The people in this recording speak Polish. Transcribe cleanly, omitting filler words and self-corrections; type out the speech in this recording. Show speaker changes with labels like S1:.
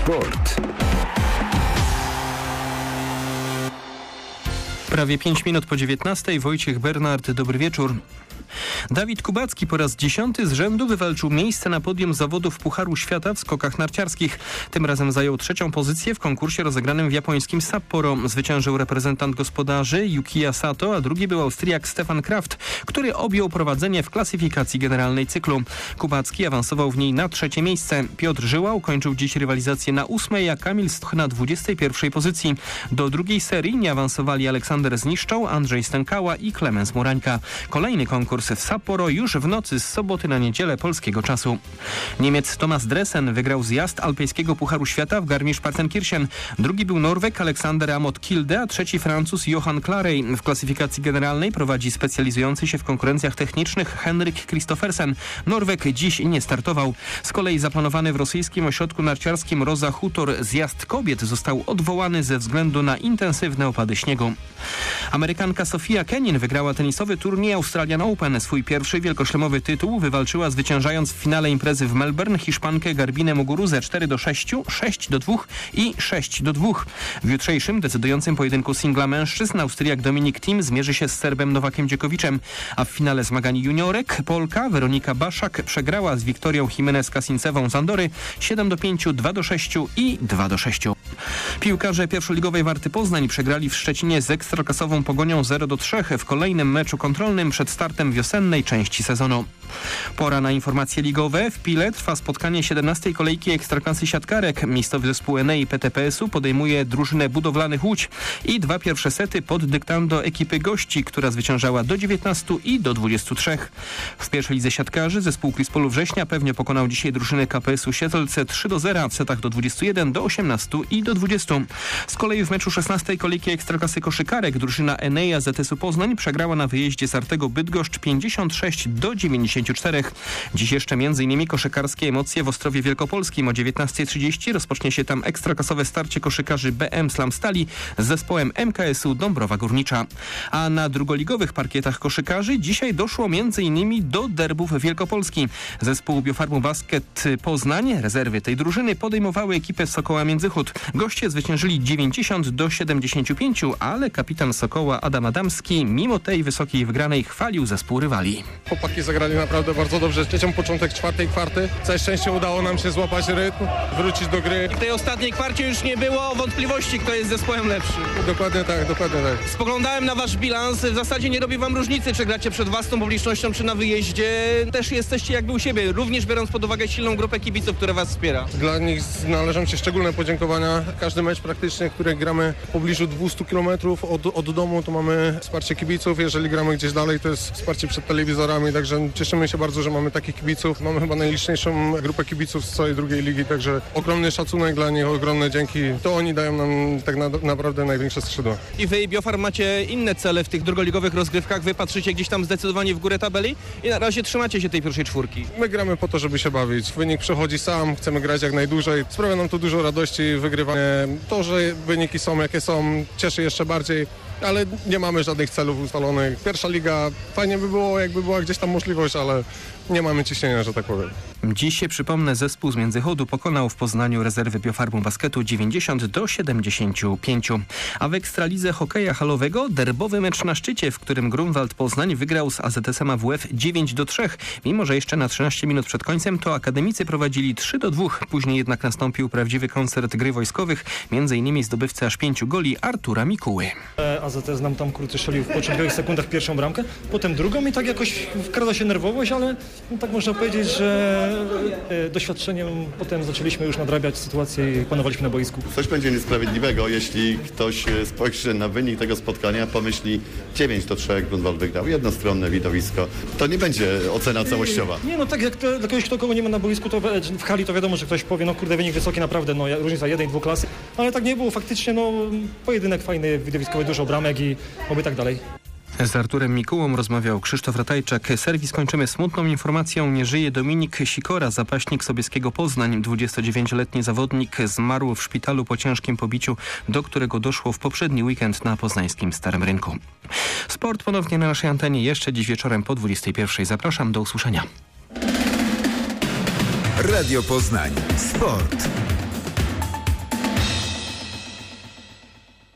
S1: Sport.
S2: Prawie 5 minut po 19:00. Wojciech Bernard, dobry wieczór. Dawid Kubacki po raz 10. z rzędu wywalczył miejsce na podium zawodów Pucharu Świata w skokach narciarskich. Tym razem zajął 3. pozycję w konkursie rozegranym w japońskim Sapporo. Zwyciężył reprezentant gospodarzy Yukiya Sato, a drugi był Austriak Stefan Kraft, który objął prowadzenie w klasyfikacji generalnej cyklu. Kubacki awansował w niej na 3. miejsce. Piotr Żyła ukończył dziś rywalizację na 8., a Kamil Stoch na 21. pozycji. Do drugiej serii nie awansowali Aleksander Zniszczał, Andrzej Stękała i Klemens Murańka. Kolejny konkurs w Sapporo już w nocy z soboty na niedzielę polskiego czasu. Niemiec Thomas Dressen wygrał zjazd alpejskiego Pucharu Świata w Garmisch-Partenkirchen. Drugi był Norweg Aleksander Amott Kilde, a trzeci Francuz Johan Claret. W klasyfikacji generalnej prowadzi specjalizujący się w konkurencjach technicznych Henrik Kristoffersen. Norweg dziś nie startował. Z kolei zaplanowany w rosyjskim ośrodku narciarskim Roza Hutor zjazd kobiet został odwołany ze względu na intensywne opady śniegu. Amerykanka Sofia Kenin wygrała tenisowy turniej Australian Open. Swój pierwszy wielkoszlemowy tytuł wywalczyła zwyciężając w finale imprezy w Melbourne Hiszpankę Garbinę Muguruzę 4-6, 6-2 i 6-2. W jutrzejszym decydującym pojedynku singla mężczyzn Austriak Dominik Thiem zmierzy się z Serbem Nowakiem Dziokowiczem, a w finale zmagań juniorek Polka Weronika Baszak przegrała z Wiktorią Jimenez-Kasincewą z Andory 7-5, 2-6 i 2-6. Piłkarze pierwszoligowej Warty Poznań przegrali w Szczecinie z ekstraklasową Pogonią 0-3 w kolejnym meczu kontrolnym przed startem wiosennej części sezonu. Pora na informacje ligowe. W Pile trwa spotkanie 17. kolejki Ekstraklasy Siatkarek. Miejscowy zespół Enei PTPS-u podejmuje drużynę Budowlanych Łódź i 2 pierwsze sety pod dyktando ekipy gości, która zwyciężała do 19 i do 23. W pierwszej lidze siatkarzy zespół Krispolu Września pewnie pokonał dzisiaj drużynę KPS-u Siedlce 3-0 w setach do 21, do 18 i do 20. Z kolei w meczu 16. kolejki Ekstraklasy Koszykarek drużyna Enea ZS-u Poznań przegrała na wyjeździe z Artego Bydgoszcz 56-94. Dziś jeszcze m.in. koszykarskie emocje w Ostrowie Wielkopolskim. O 19:30 rozpocznie się tam ekstraklasowe starcie koszykarzy BM Slam Stali z zespołem MKS-u Dąbrowa Górnicza. A na drugoligowych parkietach koszykarzy dzisiaj doszło m.in. do derbów Wielkopolski. Zespół Biofarmu Basket Poznań, rezerwy tej drużyny, podejmowały ekipę Sokoła Międzychód. Goście zwyciężyli 90-75, ale kapitan Sokoła Adam Adamski mimo tej wysokiej wygranej chwalił zespół rywali.
S3: Chłopaki zagrali naprawdę bardzo dobrze. Trzecią początek 4. kwarty. Całe szczęście udało nam się złapać rytm, wrócić do gry.
S4: W tej ostatniej kwarcie już nie było wątpliwości, kto jest zespołem lepszy.
S3: Dokładnie tak, dokładnie tak.
S4: Spoglądałem na wasz bilans. W zasadzie nie robi wam różnicy, czy gracie przed własną publicznością, czy na wyjeździe. Też jesteście jakby u siebie, również biorąc pod uwagę silną grupę kibiców, która was wspiera.
S3: Dla nich należą się szczególne podziękowania. Każdy mecz praktycznie, który gramy w pobliżu 200 km od domu, to mamy wsparcie kibiców. Jeżeli gramy gdzieś dalej, to jest wsparcie przed telewizorami, także cieszymy się bardzo, że mamy takich kibiców. Mamy chyba najliczniejszą grupę kibiców z całej drugiej ligi, także ogromny szacunek dla nich, ogromne dzięki. To oni dają nam tak naprawdę największe skrzydła.
S4: I wy, Biofarm, macie inne cele w tych drugoligowych rozgrywkach. Wy patrzycie gdzieś tam zdecydowanie w górę tabeli i na razie trzymacie się tej pierwszej czwórki.
S3: My gramy po to, żeby się bawić. Wynik przychodzi sam, chcemy grać jak najdłużej. Sprawia nam to dużo radości, wygrywanie. To, że wyniki są jakie są, cieszy jeszcze bardziej, ale nie mamy żadnych celów ustalonych. Pierwsza liga, fajnie by było, jakby była gdzieś tam możliwość, ale nie mamy ciśnienia, że tak powiem.
S2: Dziś, przypomnę, zespół z Międzychodu pokonał w Poznaniu rezerwy Biofarmu Basketu 90-75. A w Ekstralidze hokeja halowego derbowy mecz na szczycie, w którym Grunwald Poznań wygrał z AZS-em AWF 9-3. Mimo że jeszcze na 13 minut przed końcem to akademicy prowadzili 3-2. Później jednak nastąpił prawdziwy koncert gry wojskowych, m.in. zdobywcy aż 5 goli Artura Mikuły.
S5: AZS nam tam strzelił w początkowych sekundach pierwszą bramkę, potem drugą i tak jakoś wkradła się nerwowość, ale tak można powiedzieć, że doświadczeniem potem zaczęliśmy już nadrabiać sytuację i panowaliśmy na boisku.
S6: Coś będzie niesprawiedliwego, jeśli ktoś spojrzy na wynik tego spotkania, pomyśli 9-3 Grunwald wygrał. Jednostronne widowisko. To nie będzie ocena całościowa.
S5: Nie, no tak jak dla kogoś, kogo nie ma na boisku, to w hali to wiadomo, że ktoś powie, no kurde, wynik wysoki naprawdę, no różnica 1-2 klasy, ale tak nie było faktycznie, no pojedynek fajny, widowiskowy, dużo bramek i oby tak dalej.
S2: Z Arturem Mikułą rozmawiał Krzysztof Ratajczak. Serwis kończymy smutną informacją. Nie żyje Dominik Sikora, zapaśnik Sobieskiego Poznań. 29-letni zawodnik zmarł w szpitalu po ciężkim pobiciu, do którego doszło w poprzedni weekend na poznańskim Starym Rynku. Sport ponownie na naszej antenie jeszcze dziś wieczorem po 21:00. Zapraszam, do usłyszenia.
S1: Radio Poznań. Sport.